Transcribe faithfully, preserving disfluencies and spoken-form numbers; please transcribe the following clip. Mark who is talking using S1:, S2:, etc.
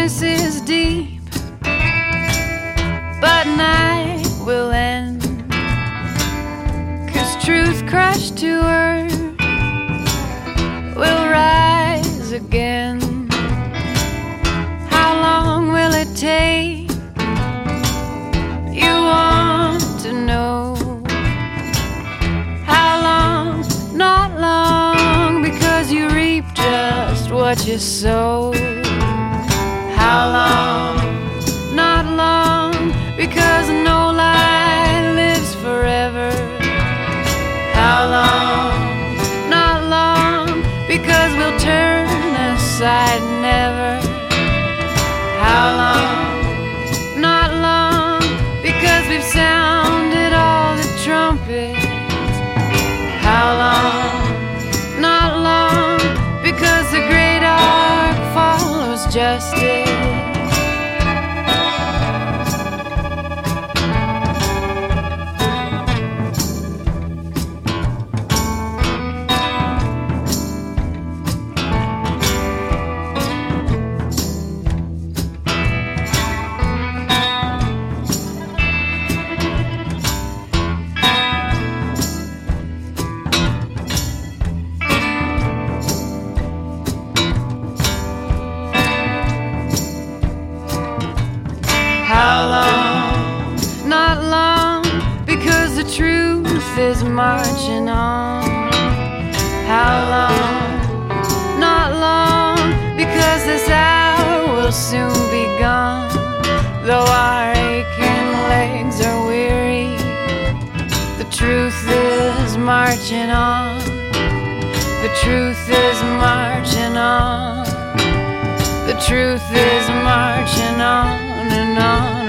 S1: darkness is deep, but night will end, 'cause truth crushed to earth will rise again. How long will it take? You want to know. How long? Not long, because you reap just what you sow. How long? Not long, because no lie lives forever. How long? Not long, because we'll turn aside never. How long? Not long, because we've sounded all the trumpets. How long? Not long, because the great arc follows justice. How long? Not long, because the truth is marching on. How long? Not long, because this hour will soon be gone. Though our aching legs are weary, the truth is marching on. The truth is marching on. The truth is marching on and on.